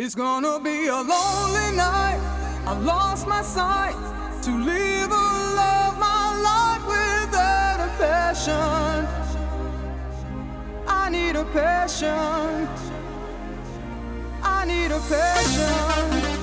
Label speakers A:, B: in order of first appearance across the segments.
A: It's gonna be a lonely night. I lost my sight to live or love my life without a passion. I need a passion. I need a passion.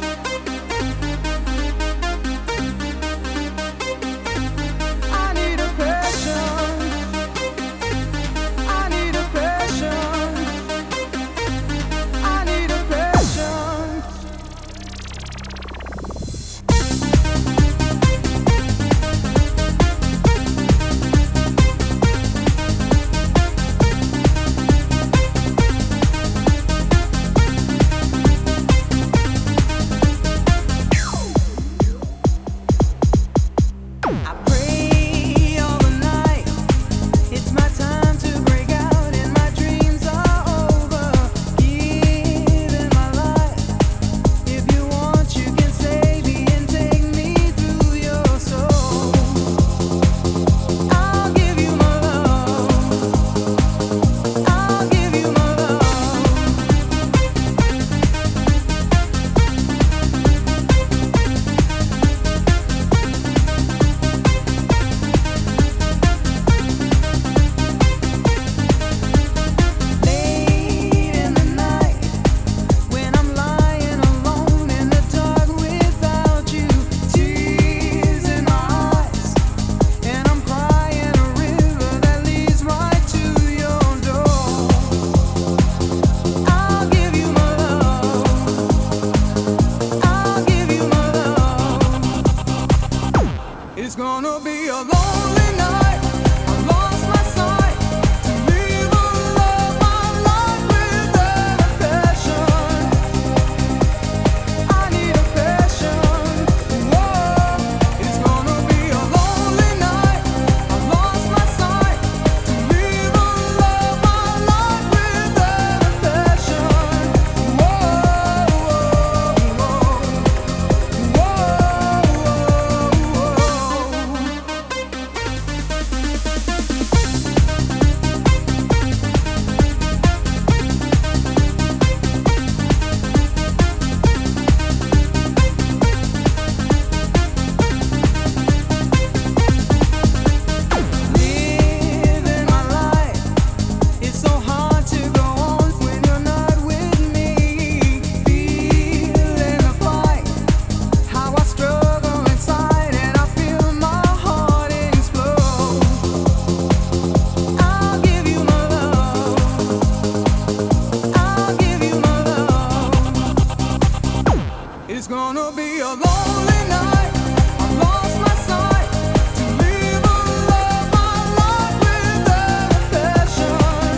A: It's gonna be a lonely night. I lost my sight to live or love my life without a passion. I need a passion. Whoa. It's gonna be a lonely night. I lost my sight to live or love my life without a passion. Whoa, whoa, whoa, whoa. Living my life, it's so hard to go on when you're not with me. Feeling the fight, how I struggle inside, and I feel my heart explode. I'll give you my love. I'll give you my love. It's gonna be a lonely night. I lost my sight to live or love my life without a passion.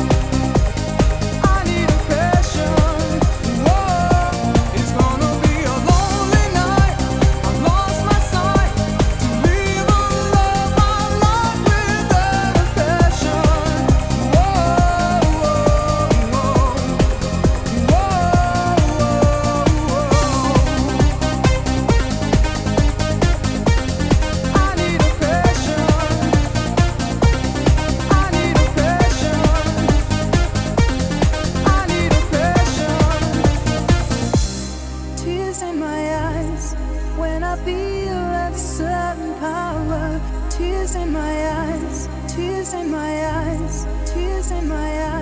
A: I need a passion. Whoa. It's gonna be a lonely night. I lost my sight to live or love my life without a passion. Whoa, whoa, whoa, whoa, I need a passion. I need a passion. I need a passion. Tears in my eyes when I feel that sudden power. Tears in my eyes, tears in my eyes, tears in my eyes.